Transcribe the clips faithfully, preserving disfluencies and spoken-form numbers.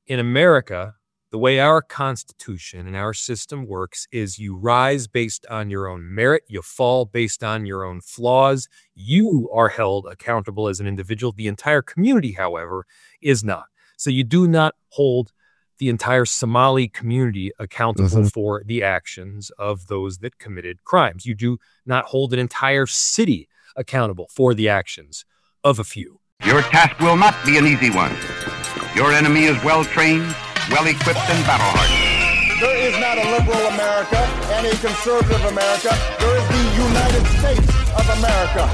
in America, the way our Constitution and our system works is you rise based on your own merit, you fall based on your own flaws. You are held accountable as an individual. The entire community, however, is not. So you do not hold the entire Somali community accountable mm-hmm. for the actions of those that committed crimes. You do not hold an entire city accountable for the actions of a few. Your task will not be an easy one. Your enemy is well-trained, well-equipped, and battle-hardened. There is not a liberal America and a conservative America. There is the United States of America.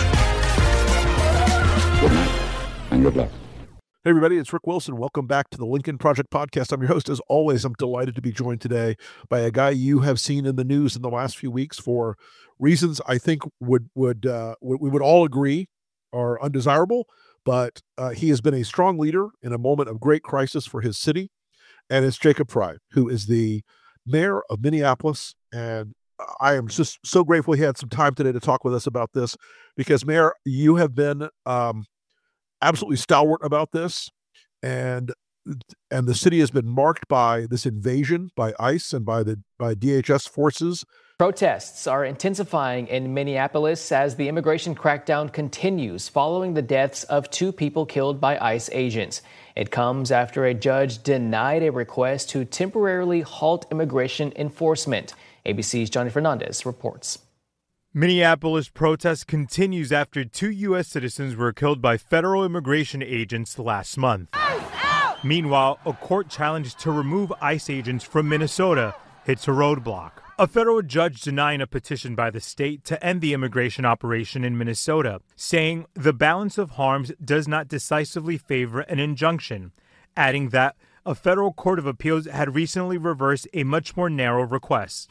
Good night, and good luck. Hey everybody, it's Rick Wilson. Welcome back to the Lincoln Project Podcast. I'm your host. As always, I'm delighted to be joined today by a guy you have seen in the news in the last few weeks for reasons I think would would uh, we would all agree are undesirable, but uh, he has been a strong leader in a moment of great crisis for his city, and it's Jacob Frey, who is the mayor of Minneapolis. And I am just so grateful he had some time today to talk with us about this, because Mayor, you have been um, absolutely stalwart about this, and and the city has been marked by this invasion by ICE and by the by D H S forces. Protests are intensifying in Minneapolis as the immigration crackdown continues following the deaths of two people killed by ICE agents. It comes after a judge denied a request to temporarily halt immigration enforcement. A B C's Johnny Fernandez reports. Minneapolis protest continues after two U S citizens were killed by federal immigration agents last month. Meanwhile, a court challenge to remove ICE agents from Minnesota hits a roadblock. A federal judge denying a petition by the state to end the immigration operation in Minnesota, saying the balance of harms does not decisively favor an injunction, adding that a federal court of appeals had recently reversed a much more narrow request.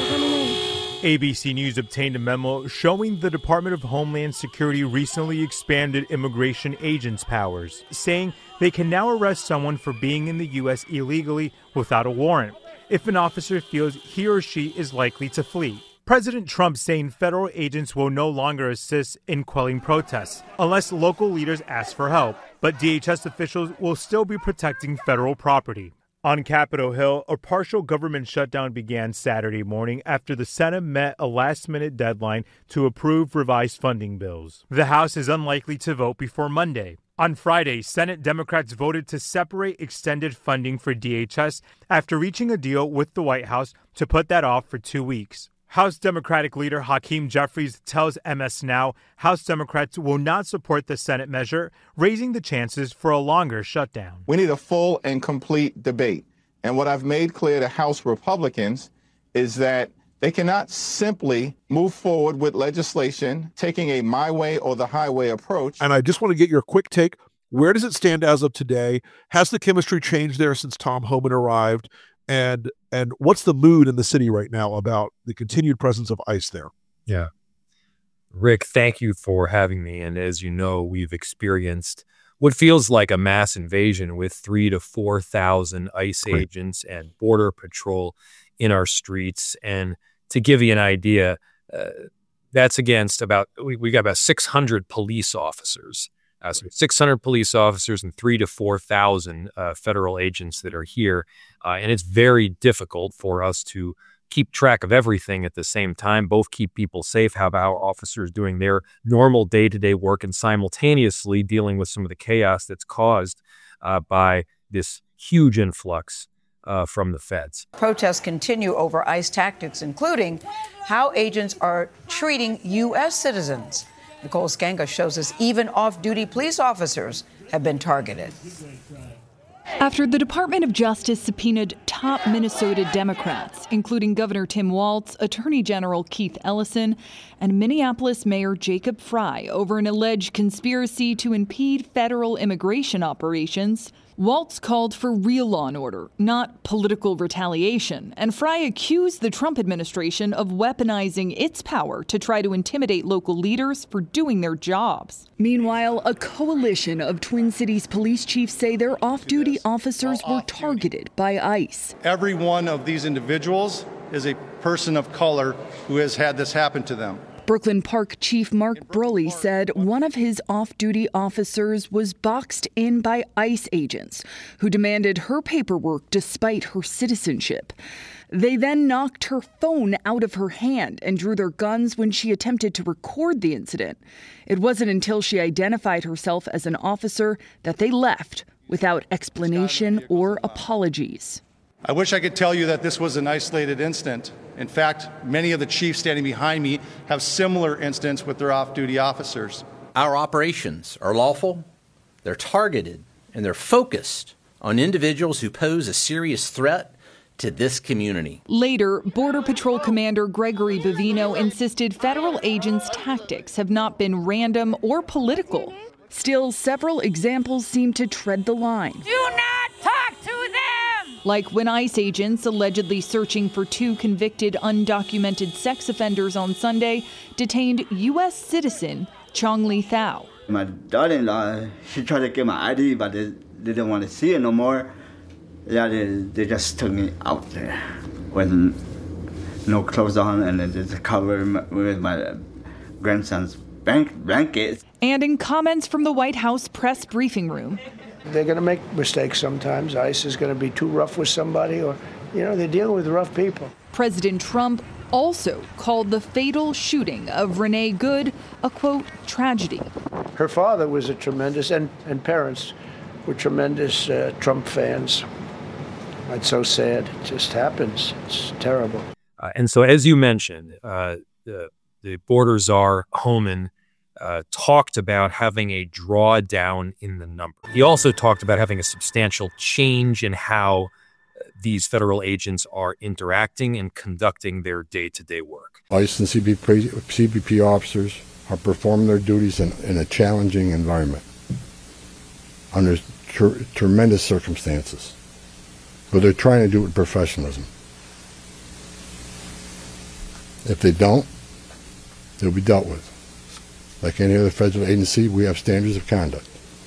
A B C News obtained a memo showing the Department of Homeland Security recently expanded immigration agents' powers, saying they can now arrest someone for being in the U S illegally without a warrant if an officer feels he or she is likely to flee. President Trump saying federal agents will no longer assist in quelling protests unless local leaders ask for help, but D H S officials will still be protecting federal property. On Capitol Hill, a partial government shutdown began Saturday morning after the Senate met a last-minute deadline to approve revised funding bills. The House is unlikely to vote before Monday. On Friday, Senate Democrats voted to separate extended funding for D H S after reaching a deal with the White House to put that off for two weeks. House Democratic leader Hakeem Jeffries tells M S Now House Democrats will not support the Senate measure, raising the chances for a longer shutdown. We need a full and complete debate. And what I've made clear to House Republicans is that they cannot simply move forward with legislation taking a my way or the highway approach. And I just want to get your quick take. Where does it stand as of today? Has the chemistry changed there since Tom Homan arrived? And and what's the mood in the city right now about the continued presence of ICE there? Yeah. Rick, thank you for having me. And as you know, we've experienced what feels like a mass invasion with three to four thousand ICE Great. agents and Border Patrol in our streets. And to give you an idea, uh, that's against about, we, we got about six hundred police officers. Uh, so six hundred police officers and three to four thousand uh, federal agents that are here. Uh, and it's very difficult for us to keep track of everything at the same time, both keep people safe, have our officers doing their normal day-to-day work, and simultaneously dealing with some of the chaos that's caused uh, by this huge influx uh, from the feds. Protests continue over ICE tactics, including how agents are treating U S citizens. Nicole Skanga shows us even off-duty police officers have been targeted. After the Department of Justice subpoenaed top Minnesota Democrats, including Governor Tim Walz, Attorney General Keith Ellison, and Minneapolis Mayor Jacob Frey over an alleged conspiracy to impede federal immigration operations, Walz called for real law and order, not political retaliation, and Frey accused the Trump administration of weaponizing its power to try to intimidate local leaders for doing their jobs. Meanwhile, a coalition of Twin Cities police chiefs say their off-duty officers were targeted by ICE. Every one of these individuals is a person of color who has had this happen to them. Brooklyn Park Chief Mark Brolly said one of his off-duty officers was boxed in by ICE agents who demanded her paperwork despite her citizenship. They then knocked her phone out of her hand and drew their guns when she attempted to record the incident. It wasn't until she identified herself as an officer that they left without explanation or apologies. I wish I could tell you that this was an isolated incident. In fact, many of the chiefs standing behind me have similar incidents with their off-duty officers. Our operations are lawful, they're targeted, and they're focused on individuals who pose a serious threat to this community. Later, Border Patrol Commander Gregory Bavino insisted federal agents' tactics have not been random or political. Still, several examples seem to tread the line. Do not talk to them! Like when ICE agents allegedly searching for two convicted undocumented sex offenders on Sunday detained U S citizen Chong Li Thao. My daughter-in-law, she tried to get my I D, but they, they didn't want to see it no more. Yeah, they, they just took me out there with no clothes on and they just covered with my grandson's bank blanket. And in comments from the White House press briefing room, they're going to make mistakes sometimes. ICE is going to be too rough with somebody, or, you know, they're dealing with rough people. President Trump also called the fatal shooting of Renee Good a, quote, tragedy. Her father was a tremendous, and, and parents were tremendous uh, Trump fans. It's so sad. It just happens. It's terrible. Uh, and so, as you mentioned, uh, the, the border czar, Homan, Uh, talked about having a drawdown in the number. He also talked about having a substantial change in how these federal agents are interacting and conducting their day-to-day work. ICE and C B P, C B P officers are performing their duties in, in a challenging environment under tr- tremendous circumstances, but they're trying to do it with professionalism. If they don't, they'll be dealt with. Like any other federal agency, we have standards of conduct.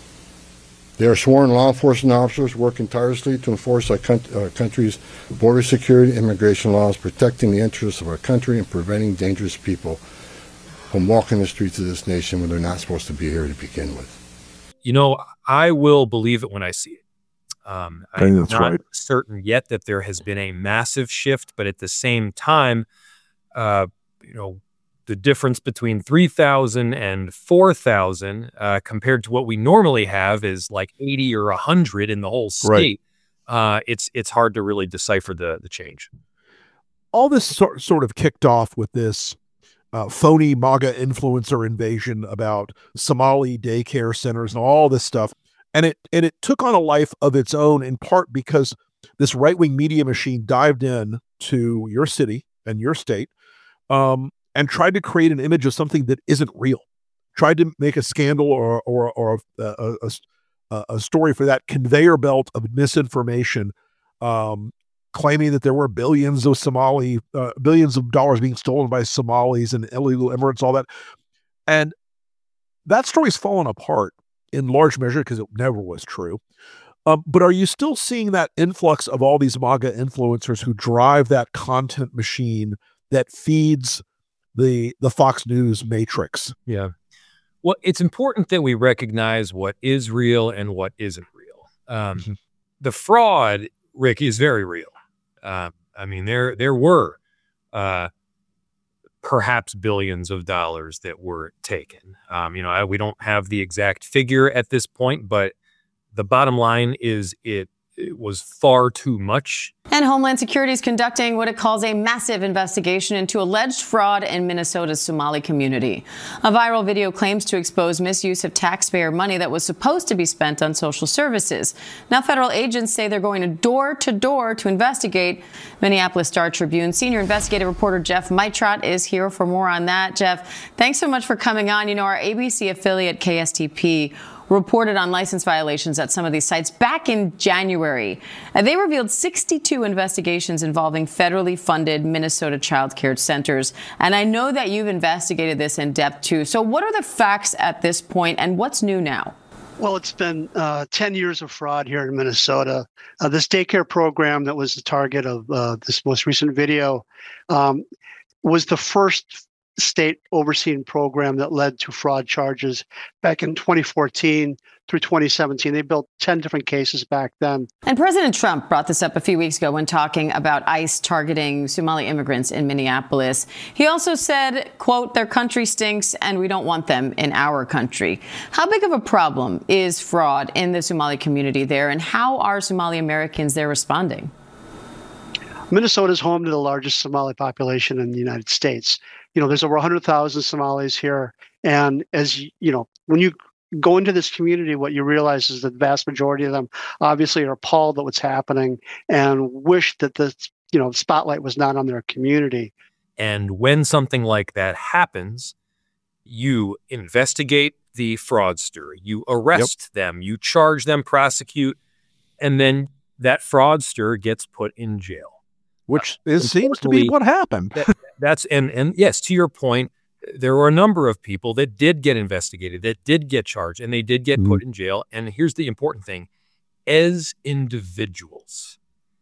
They are sworn law enforcement officers working tirelessly to enforce our, con- our country's border security, immigration laws, protecting the interests of our country and preventing dangerous people from walking the streets of this nation when they're not supposed to be here to begin with. You know, I will believe it when I see it. Um, I think I'm that's not right. certain yet that there has been a massive shift, but at the same time, uh, you know, the difference between three thousand and four thousand uh, compared to what we normally have is like eighty or one hundred in the whole state. Right. Uh, it's it's hard to really decipher the, the change. All this sort, sort of kicked off with this uh, phony MAGA influencer invasion about Somali daycare centers and all this stuff. And it and it took on a life of its own, in part because this right-wing media machine dived in to your city and your state, um, and tried to create an image of something that isn't real, tried to make a scandal or or, or a, a, a, a story for that conveyor belt of misinformation, um, claiming that there were billions of Somali, uh, billions of dollars being stolen by Somalis and illegal immigrants, all that. And that story's fallen apart in large measure because it never was true. Um, but are you still seeing that influx of all these MAGA influencers who drive that content machine that feeds the the Fox News matrix? Yeah. Well, it's important that we recognize what is real and what isn't real. Um, mm-hmm. The fraud, Rick, is very real. Uh, I mean, there there were uh, perhaps billions of dollars that were taken. Um, you know, I, we don't have the exact figure at this point, but the bottom line is it, it was far too much. And Homeland Security is conducting what it calls a massive investigation into alleged fraud in Minnesota's Somali community. A viral video claims to expose misuse of taxpayer money that was supposed to be spent on social services. Now, federal agents say they're going to door to door to investigate. Minneapolis Star Tribune senior investigative reporter Jeff Meitrot is here for more on that. Jeff, thanks so much for coming on. You know, our A B C affiliate K S T P reported on license violations at some of these sites back in January. And they revealed sixty-two investigations involving federally funded Minnesota child care centers. And I know that you've investigated this in depth, too. So what are the facts at this point, and what's new now? Well, it's been uh, ten years of fraud here in Minnesota. Uh, this daycare program that was the target of uh, this most recent video um, was the first state overseen program that led to fraud charges back in twenty fourteen through twenty seventeen. They built ten different cases back then. And President Trump brought this up a few weeks ago when talking about ICE targeting Somali immigrants in Minneapolis. He also said, quote, their country stinks and we don't want them in our country. How big of a problem is fraud in the Somali community there, and how are Somali Americans there responding? Minnesota is home to the largest Somali population in the United States. You know, there's over one hundred thousand Somalis here. And as you know, when you go into this community, what you realize is that the vast majority of them obviously are appalled at what's happening and wish that the, you know, spotlight was not on their community. And when something like that happens, you investigate the fraudster, you arrest yep. them, you charge them, prosecute, and then that fraudster gets put in jail. Which uh, is, seems to be what happened. that, that's and and yes, to your point, there were a number of people that did get investigated, that did get charged, and they did get mm-hmm. put in jail. And here's the important thing. As individuals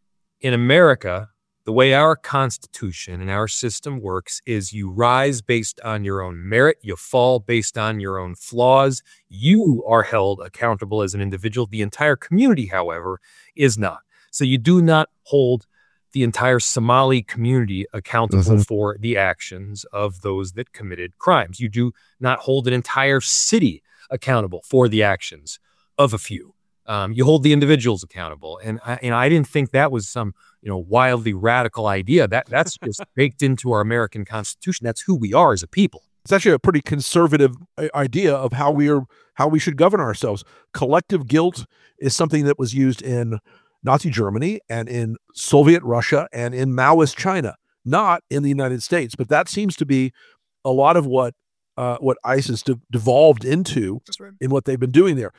in America, the way our Constitution and our system works is you rise based on your own merit, you fall based on your own flaws. You are held accountable as an individual. The entire community, however, is not. So you do not hold the entire Somali community accountable mm-hmm. for the actions of those that committed crimes. You do not hold an entire city accountable for the actions of a few. Um, you hold the individuals accountable. And I, and I didn't think that was some, you know, wildly radical idea. That that's just baked into our American Constitution. That's who we are as a people. It's actually a pretty conservative idea of how we are, how we should govern ourselves. Collective guilt is something that was used in Nazi Germany and in Soviet Russia and in Maoist China, not in the United States. But that seems to be a lot of what uh, what ICE has de- devolved into right. in what they've been doing there.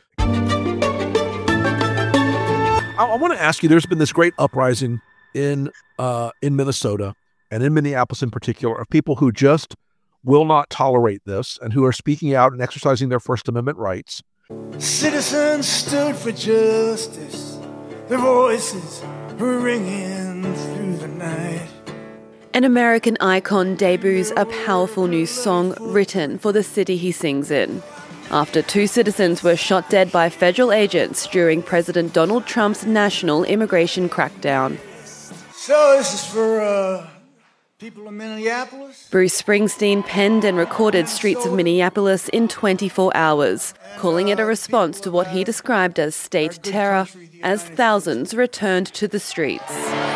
I, I want to ask you, there's been this great uprising in uh, in Minnesota and in Minneapolis in particular of people who just will not tolerate this and who are speaking out and exercising their First Amendment rights. Citizens stood for justice. Their voices were ringing through the night. An American icon debuts a powerful new song written for the city he sings in, after two citizens were shot dead by federal agents during President Donald Trump's national immigration crackdown. So this is for uh, people in Minneapolis? Bruce Springsteen penned and recorded Streets of Minneapolis in twenty-four hours, calling it a response to what he described as state terror as thousands returned to the streets.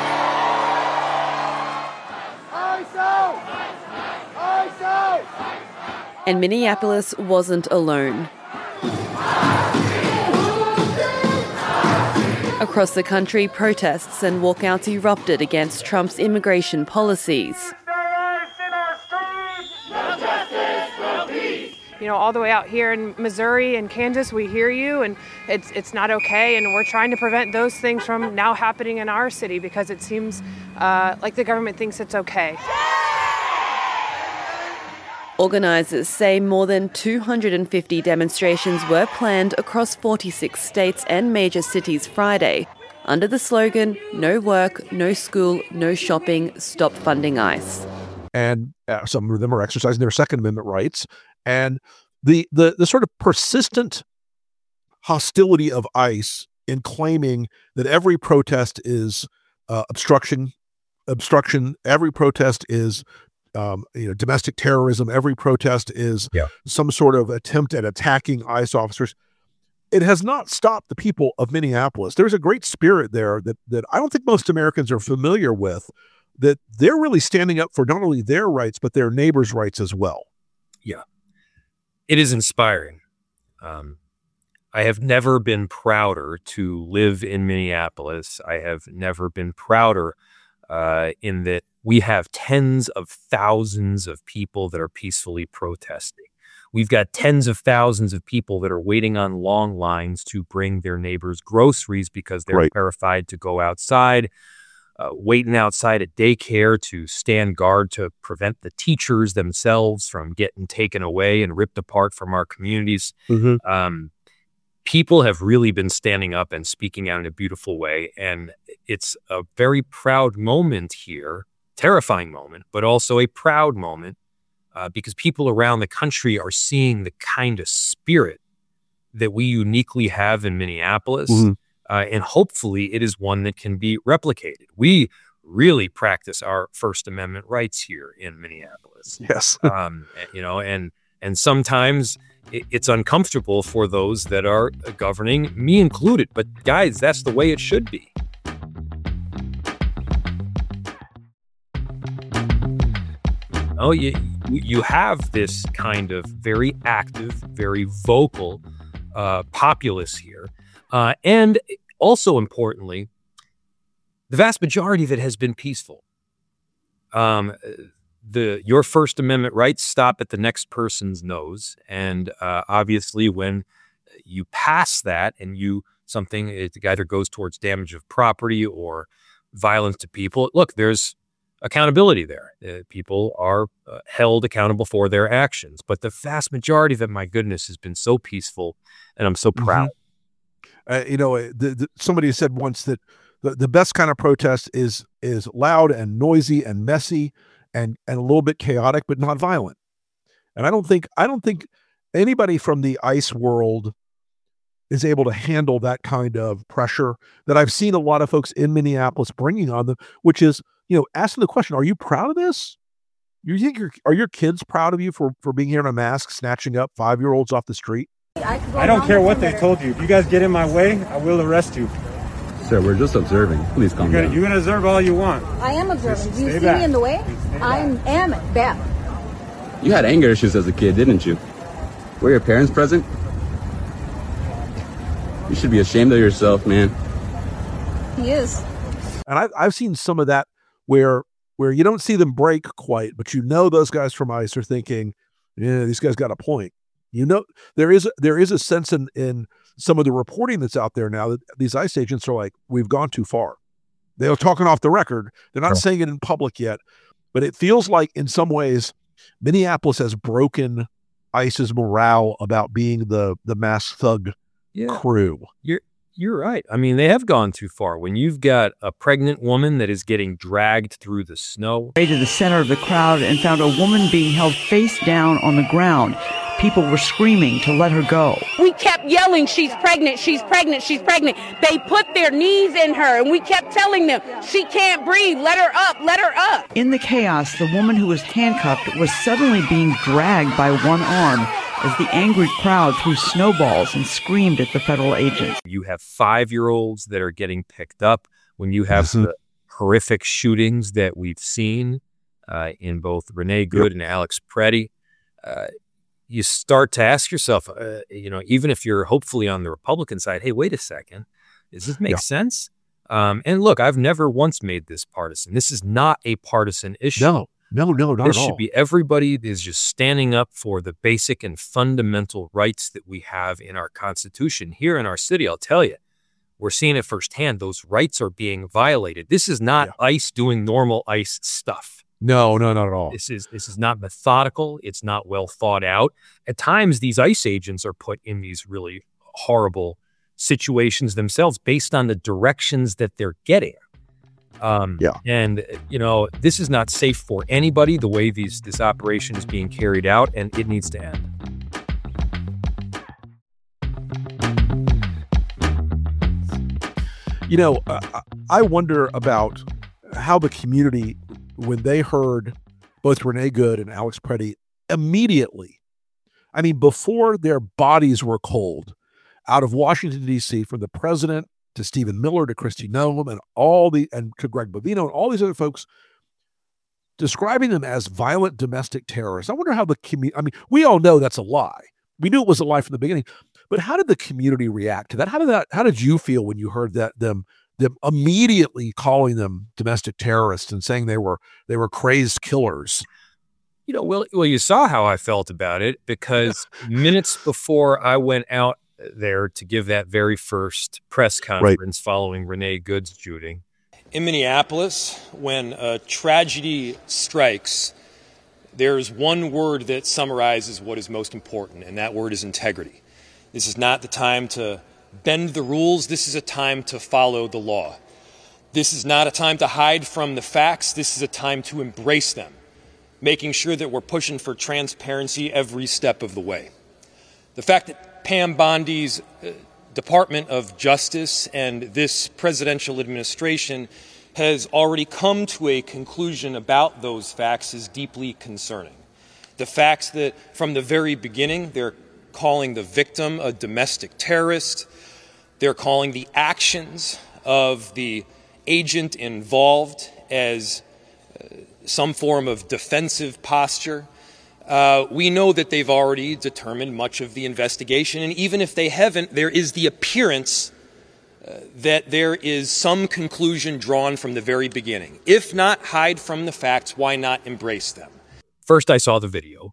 And Minneapolis wasn't alone. Across the country, protests and walkouts erupted against Trump's immigration policies. You know, all the way out here in Missouri and Kansas, we hear you, and it's it's not okay, and we're trying to prevent those things from now happening in our city because it seems uh, like the government thinks it's okay. Organisers say more than two hundred fifty demonstrations were planned across forty-six states and major cities Friday, under the slogan, "No work, no school, no shopping, stop funding ICE." And uh, some of them are exercising their Second Amendment rights. And the, the the sort of persistent hostility of ICE in claiming that every protest is uh, obstruction, obstruction, every protest is um, you know, domestic terrorism, every protest is yeah. some sort of attempt at attacking ICE officers. It has not stopped the people of Minneapolis. There's a great spirit there that that I don't think most Americans are familiar with, that they're really standing up for not only their rights, but their neighbors' rights as well. Yeah. It is inspiring. Um, I have never been prouder to live in Minneapolis. I have never been prouder uh, in that we have tens of thousands of people that are peacefully protesting. We've got tens of thousands of people that are waiting on long lines to bring their neighbors groceries because they're right. terrified to go outside. Uh, waiting outside a daycare to stand guard to prevent the teachers themselves from getting taken away and ripped apart from our communities. Mm-hmm. Um, people have really been standing up and speaking out in a beautiful way. And it's a very proud moment here, terrifying moment, but also a proud moment uh, because people around the country are seeing the kind of spirit that we uniquely have in Minneapolis. Mm-hmm. Uh, and hopefully it is one that can be replicated. We really practice our First Amendment rights here in Minneapolis. Yes. um, you know, and and sometimes it, it's uncomfortable for those that are governing, me included. But guys, that's the way it should be. Oh, you, you have this kind of very active, very vocal uh, populace here. Uh, and also importantly, the vast majority of it has been peaceful. Um, the your First Amendment rights stop at the next person's nose. And uh, obviously when you pass that and you something, it either goes towards damage of property or violence to people, look, there's accountability there. Uh, people are uh, held accountable for their actions. But the vast majority of it, my goodness, has been so peaceful, and I'm so proud. Mm-hmm. Uh, you know, the, the, somebody said once that the, the best kind of protest is is loud and noisy and messy and and a little bit chaotic, but not violent. And I don't think I don't think anybody from the ICE world is able to handle that kind of pressure that I've seen a lot of folks in Minneapolis bringing on them, which is, you know, asking the question, are you proud of this? You think you're, are your kids proud of you for, for being here in a mask, snatching up five-year-olds off the street? I don't care what they told you. If you guys get in my way, I will arrest you. Sir, we're just observing. Please calm you're down. Gonna, you're going to observe all you want. I am observing. Do you Stay see back. me in the way? I am bad. You had anger issues as a kid, didn't you? Were your parents present? You should be ashamed of yourself, man. He is. And I, I've seen some of that where where you don't see them break quite, but you know those guys from ICE are thinking, yeah, these guys got a point. You know, there is there is a sense in, in some of the reporting that's out there now that these ICE agents are like, we've gone too far. They're talking off the record. They're not saying it in public yet, but it feels like in some ways Minneapolis has broken ICE's morale about being the the mass thug yeah. crew. You're you're right. I mean, they have gone too far. When you've got a pregnant woman that is getting dragged through the snow. To the center of the crowd and found a woman being held face down on the ground. People were screaming to let her go. We kept yelling, she's pregnant, she's pregnant, she's pregnant. They put their knees in her and we kept telling them, she can't breathe, let her up, let her up. In the chaos, the woman who was handcuffed was suddenly being dragged by one arm as the angry crowd threw snowballs and screamed at the federal agents. You have five-year-olds that are getting picked up when you have the horrific shootings that we've seen uh, in both Renee Good yep. and Alex Preddy. Uh, you start to ask yourself, uh, you know, even if you're hopefully on the Republican side, hey, wait a second, does this make yeah. sense? Um, and look, I've never once made this partisan. This is not a partisan issue. No, no, no, not this at all. This should be everybody is just standing up for the basic and fundamental rights that we have in our Constitution. Here in our city, I'll tell you, we're seeing it firsthand. Those rights are being violated. This is not yeah. ICE doing normal ICE stuff. No, no, not at all. This is this is not methodical. It's not well thought out. At times, these ICE agents are put in these really horrible situations themselves based on the directions that they're getting. Um, yeah. And, you know, this is not safe for anybody, the way these this operation is being carried out, and it needs to end. You know, uh, I wonder about how the community, when they heard both Renee Good and Alex Preddy, immediately, I mean, before their bodies were cold, out of Washington, D C, from the president to Stephen Miller to Kristi Noem and all the, and to Greg Bovino and all these other folks, describing them as violent domestic terrorists. I wonder how the community, I mean, we all know that's a lie. We knew it was a lie from the beginning, but how did the community react to that? How did that, how did you feel when you heard that, them, them immediately calling them domestic terrorists and saying they were, they were crazed killers? You know, well, well, you saw how I felt about it, because minutes before I went out there to give that very first press conference right. following Renee Good's shooting. In Minneapolis, when a tragedy strikes, there's one word that summarizes what is most important, and that word is integrity. This is not the time to bend the rules. This is a time to follow the law. This is not a time to hide from the facts. This is a time to embrace them. making sure that we're pushing for transparency every step of the way. The fact that Pam Bondi's uh, Department of Justice and this presidential administration has already come to a conclusion about those facts is deeply concerning. The facts that from the very beginning they're calling the victim a domestic terrorist, they're calling the actions of the agent involved as uh, some form of defensive posture. Uh, we know that they've already determined much of the investigation, and even if they haven't, there is the appearance uh, that there is some conclusion drawn from the very beginning. If not hide from the facts, why not embrace them? First, I saw the video,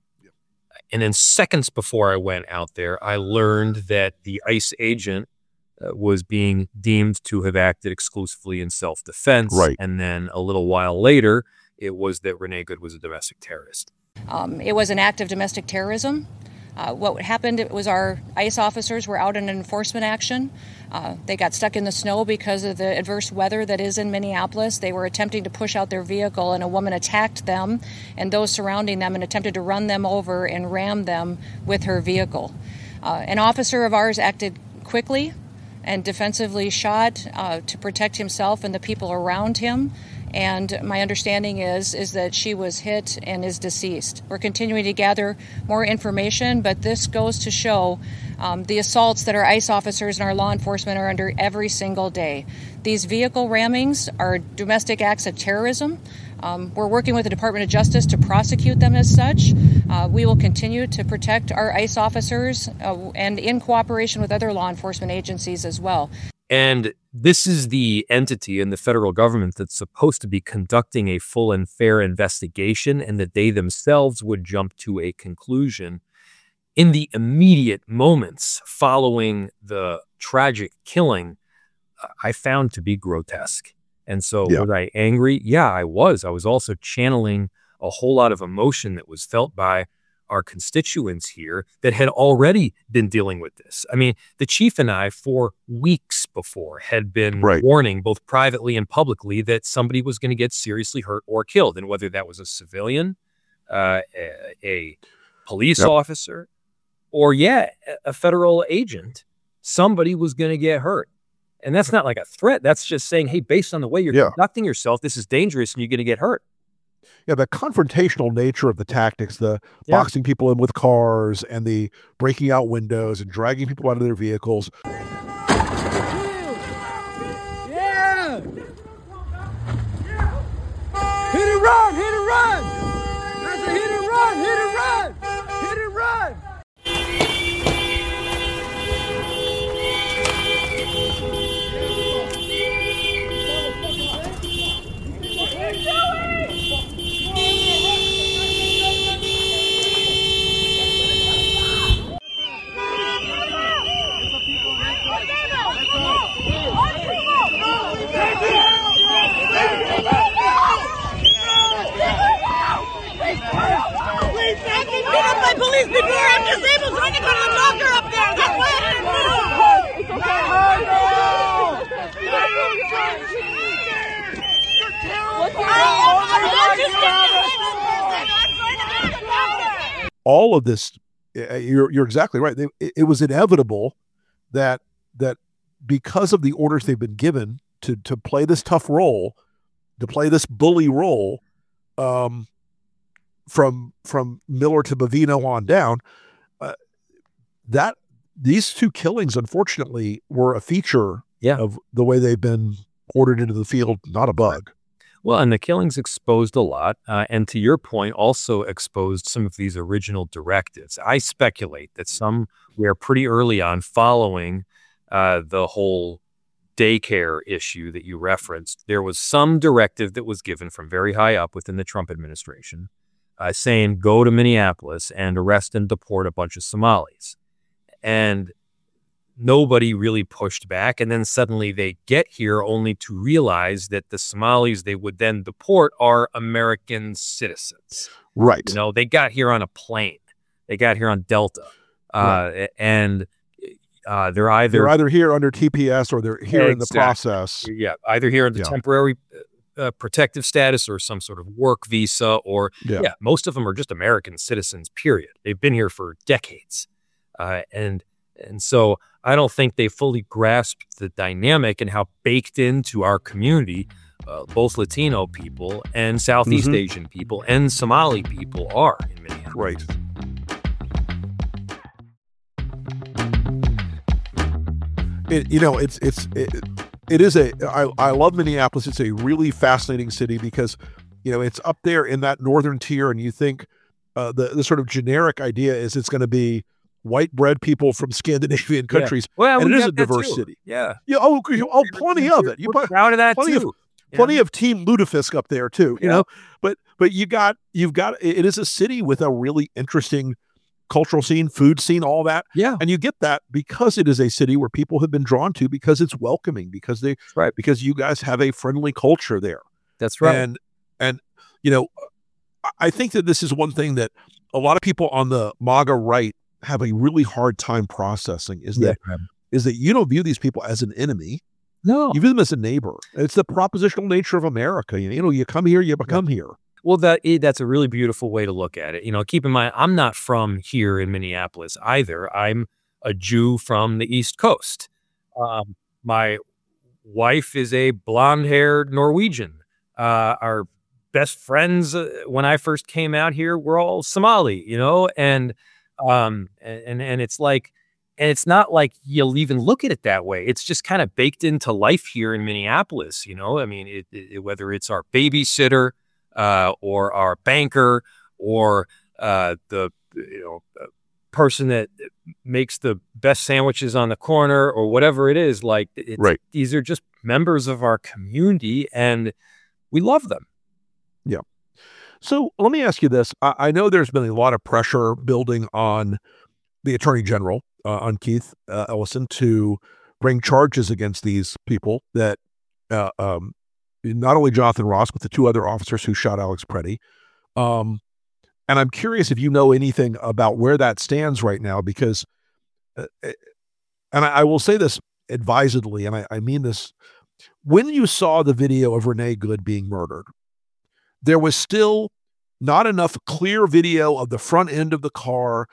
and then seconds before I went out there, I learned that the ICE agent uh, was being deemed to have acted exclusively in self-defense. Right. And then a little while later, it was that Renee Good was a domestic terrorist. Um, it was an act of domestic terrorism. Uh, what happened it was our ICE officers were out in an enforcement action. Uh, they got stuck in the snow because of the adverse weather that is in Minneapolis. They were attempting to push out their vehicle, and a woman attacked them and those surrounding them and attempted to run them over and ram them with her vehicle. Uh, an officer of ours acted quickly and defensively shot uh, to protect himself and the people around him. And my understanding is is that she was hit and is deceased. We're continuing to gather more information, but this goes to show um, the assaults that our ICE officers and our law enforcement are under every single day. These vehicle rammings are domestic acts of terrorism. Um, we're working with the Department of Justice to prosecute them as such. Uh, we will continue to protect our ICE officers uh, and in cooperation with other law enforcement agencies as well. And this is the entity in the federal government that's supposed to be conducting a full and fair investigation, and that they themselves would jump to a conclusion in the immediate moments following the tragic killing, I found to be grotesque. And so Yeah. was I angry? Yeah, I was. I was also channeling a whole lot of emotion that was felt by our constituents here that had already been dealing with this. I mean, the chief and I, for weeks before, had been Right. warning both privately and publicly that somebody was going to get seriously hurt or killed. And whether that was a civilian, uh, a, a police Yep. officer, or, yeah, a- a federal agent, somebody was going to get hurt. And that's not like a threat. That's just saying, hey, based on the way you're Yeah. conducting yourself, this is dangerous and you're going to get hurt. Yeah, the confrontational nature of the tactics, the Yeah. boxing people in with cars and the breaking out windows and dragging people out of their vehicles. Yeah! Hit and run! Hit and run! That's a hit and run! Hit and run! Hit and run! Get up my police before I'm disabled so I can go to the doctor up there. That's why I didn't move. It's okay. All of this, uh, you're you're exactly right. They, it, it was inevitable that that because of the orders they've been given to to play this tough role, to play this bully role, um, from from Miller to Bavino on down, uh, that these two killings, unfortunately, were a feature Yeah. of the way they've been ordered into the field, not a bug. Well, and the killings exposed a lot, uh, and to your point, also exposed some of these original directives. I speculate that somewhere pretty early on, following uh, the whole daycare issue that you referenced, there was some directive that was given from very high up within the Trump administration uh, saying, go to Minneapolis and arrest and deport a bunch of Somalis. And nobody really pushed back. And then suddenly they get here only to realize that the Somalis they would then deport are American citizens. Right. You know, they got here on a plane. They got here on Delta. Uh, Right. And uh, they're either... They're either here under T P S or they're here in the Exactly. process. Yeah, either here in the Yeah. temporary uh, protective status or some sort of work visa, or Yeah. yeah, most of them are just American citizens, period. They've been here for decades. Uh, and and so I don't think they fully grasped the dynamic and how baked into our community uh, both Latino people and Southeast Mhm. Asian people and Somali people are in Minneapolis. Right. It, you know, it's it's it, it is a I, I love Minneapolis. It's a really fascinating city because, you know, it's up there in that northern tier, and you think uh, the the sort of generic idea is it's going to be white bread people from Scandinavian Yeah. countries, Well, and we it is got a that diverse too. city. Yeah. Yeah. Oh, you- oh, plenty of it. You We're put- proud of that plenty too. Of, plenty of Team Ludafisk up there too. You Yeah. know, but but you got you've got it is a city with a really interesting cultural scene, food scene, all that. Yeah. And you get that because it is a city where people have been drawn to because it's welcoming, because they right. because you guys have a friendly culture there. That's right. And and you know, I- I think that this is one thing that a lot of people on the MAGA right have a really hard time processing is that Yeah. is that you don't view these people as an enemy. No. You view them as a neighbor. It's the propositional nature of America. You know, you come here, you become here. Well, that eh, that's a really beautiful way to look at it. You know, keep in mind, I'm not from here in Minneapolis either. I'm a Jew from the East Coast. Um, my wife is a blonde-haired Norwegian. Uh, our best friends uh, when I first came out here were all Somali. You know, and um, and and it's like, and it's not like you'll even look at it that way. It's just kind of baked into life here in Minneapolis. You know, I mean, it, it, whether it's our babysitter. Uh, or our banker, or uh, the you know uh, person that makes the best sandwiches on the corner, or whatever it is. Like, it's, Right. these are just members of our community, and we love them. Yeah. So let me ask you this. I, I know there's been a lot of pressure building on the Attorney General, uh, on Keith uh, Ellison, to bring charges against these people that uh, um, not only Jonathan Ross, but the two other officers who shot Alex Preddy. Um, and I'm curious if you know anything about where that stands right now, because, uh, and I, I will say this advisedly, and I, I mean this, when you saw the video of Renee Good being murdered, there was still not enough clear video of the front end of the car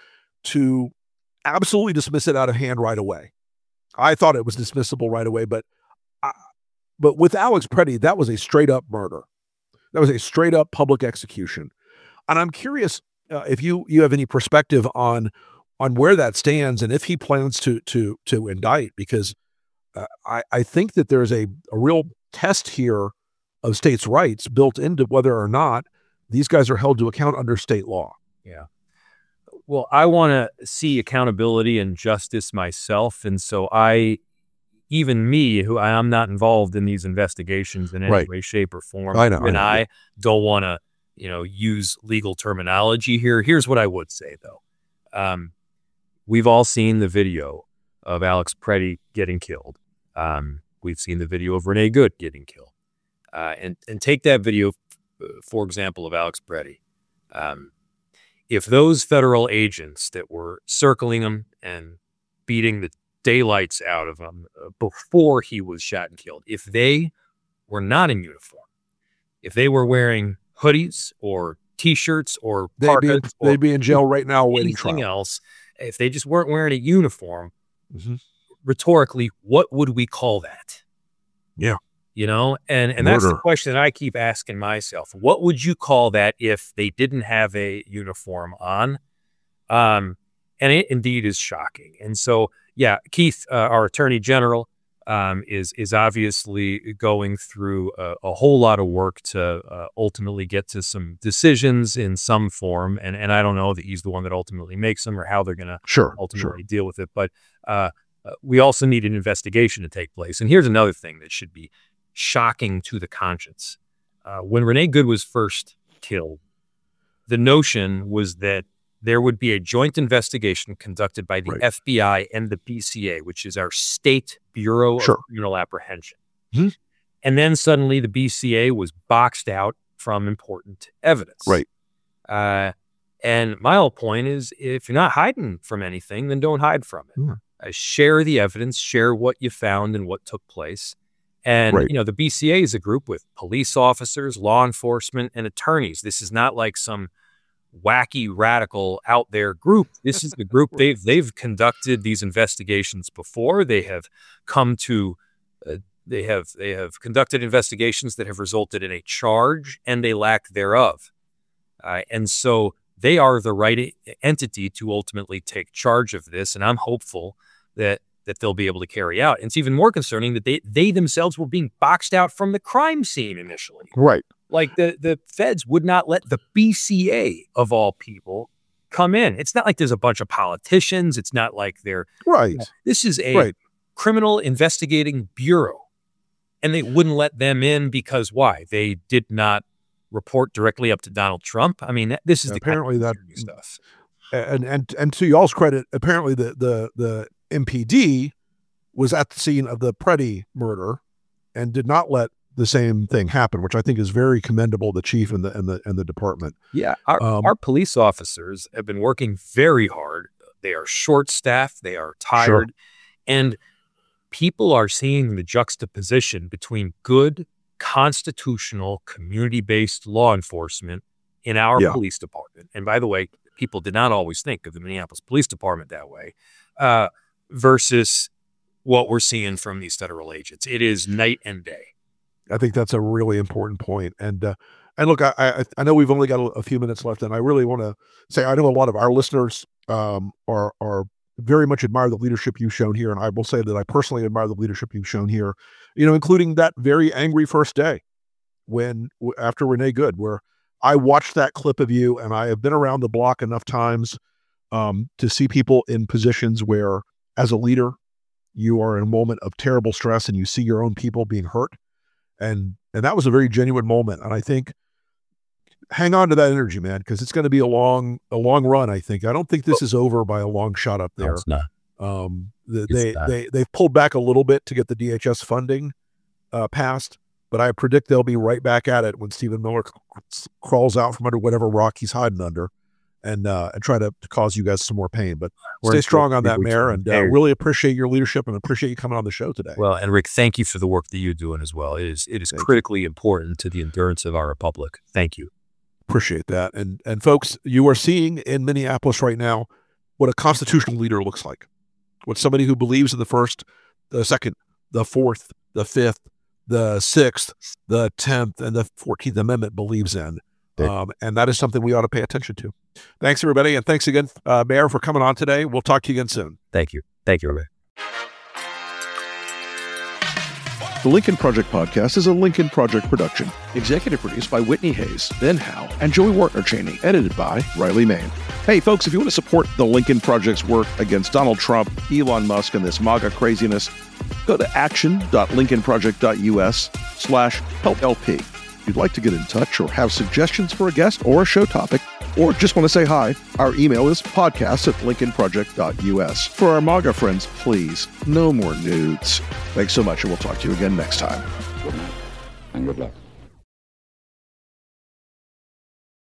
to absolutely dismiss it out of hand right away. I thought it was dismissible right away, but I, But with Alex Preddy, that was a straight up murder. That was a straight up public execution. And I'm curious uh, if you you have any perspective on on where that stands and if he plans to to to indict, because uh, I I think that there's a a real test here of states' rights built into whether or not these guys are held to account under state law. Yeah. Well, I want to see accountability and justice myself, and so I. Even me, who I am not involved in these investigations in any Right. way, shape, or form, I know, I and know, I yeah. don't want to, you know, use legal terminology here. Here's what I would say, though. Um, we've all seen the video of Alex Preddy getting killed. Um, we've seen the video of Renee Good getting killed. Uh, and and take that video, uh, for example, of Alex Preddy. Um, if those federal agents that were circling him and beating the daylights out of him uh, before he was shot and killed, if they were not in uniform, if they were wearing hoodies or T-shirts or They'd be, in, parkas or they'd be in jail right now waiting anything trial. else, if they just weren't wearing a uniform, Mhm. rhetorically, what would we call that? Yeah. You know, and and that's the Murder. question that I keep asking myself. What would you call that if they didn't have a uniform on? Um, and it indeed is shocking. And so, yeah, Keith, uh, our Attorney General, um, is is obviously going through a, a whole lot of work to uh, ultimately get to some decisions in some form. And and I don't know that he's the one that ultimately makes them or how they're going to Sure, ultimately deal with it. But uh, uh, we also need an investigation to take place. And here's another thing that should be shocking to the conscience. Uh, when Renee Good was first killed, the notion was that there would be a joint investigation conducted by the Right. F B I and the B C A, which is our State Bureau Sure. of Criminal Apprehension. Mhm. And then suddenly the B C A was boxed out from important evidence. Right. Uh, and my whole point is, if you're not hiding from anything, then don't hide from it. Yeah. Uh, share the evidence, share what you found and what took place. And, Right. you know, the B C A is a group with police officers, law enforcement, and attorneys. This is not like some wacky, radical, out there group. This is the group they've they've conducted these investigations before. They have come to, uh, they have they have conducted investigations that have resulted in a charge and a lack thereof. Uh, and so they are the right e- entity to ultimately take charge of this. And I'm hopeful that that they'll be able to carry out. And it's even more concerning that they they themselves were being boxed out from the crime scene initially. Right. Like the, the feds would not let the B C A of all people come in. It's not like there's a bunch of politicians. It's not like they're Right. This is a Right. criminal investigating bureau. And they wouldn't let them in because why? They did not report directly up to Donald Trump. I mean, this is the apparently kind that of stuff. And and and to y'all's credit, apparently the the the M P D was at the scene of the Preddy murder and did not let the same thing happen, which I think is very commendable. The chief and the and the and the department. Yeah, our, Um, our police officers have been working very hard. They are short-staffed. They are tired. And people are seeing the juxtaposition between good, constitutional, community-based law enforcement in our Yeah. police department. And by the way, people did not always think of the Minneapolis Police Department that way, uh, versus what we're seeing from these federal agents. It is night and day. I think that's a really important point. And uh, and look, I, I I know we've only got a, a few minutes left, and I really want to say I know a lot of our listeners um, are are very much admire the leadership you've shown here, and I will say that I personally admire the leadership you've shown here. You know, including that very angry first day when w- after Renee Good, where I watched that clip of you, and I have been around the block enough times um, to see people in positions where, as a leader, you are in a moment of terrible stress, and you see your own people being hurt. And and that was a very genuine moment. And I think hang on to that energy, man, because it's going to be a long a long run. I think I don't think this is over by a long shot up there. No, it's not. Um, the, It's they not. they they've pulled back a little bit to get the D H S funding uh, passed, but I predict they'll be right back at it when Stephen Miller c- crawls out from under whatever rock he's hiding under, and uh, and try to, to cause you guys some more pain. But We're stay in- strong on we- that, we- Mayor, and uh, Hey. really appreciate your leadership and appreciate you coming on the show today. Well, and Rick, thank you for the work that you're doing as well. It is it is Thank you. critically important to the endurance of our republic. Thank you. Appreciate that. And and folks, you are seeing in Minneapolis right now what a constitutional leader looks like. What somebody who believes in the first, the second, the fourth, the fifth, the sixth, the tenth, and the fourteenth Amendment believes in. Um, and that is something we ought to pay attention to. Thanks, everybody. And thanks again, uh, Mayor, for coming on today. We'll talk to you again soon. Thank you. Thank you, everybody. The Lincoln Project Podcast is a Lincoln Project production. Executive produced by Whitney Hayes, Ben Howe, and Joey Wartner Cheney. Edited by Riley Main. Hey, folks, if you want to support the Lincoln Project's work against Donald Trump, Elon Musk, and this MAGA craziness, go to action.lincolnproject.us slash help LP. If you'd like to get in touch or have suggestions for a guest or a show topic, or just want to say hi, our email is podcast at lincolnproject.us. For our MAGA friends, please, no more nudes. Thanks so much, and we'll talk to you again next time. Good night and good luck.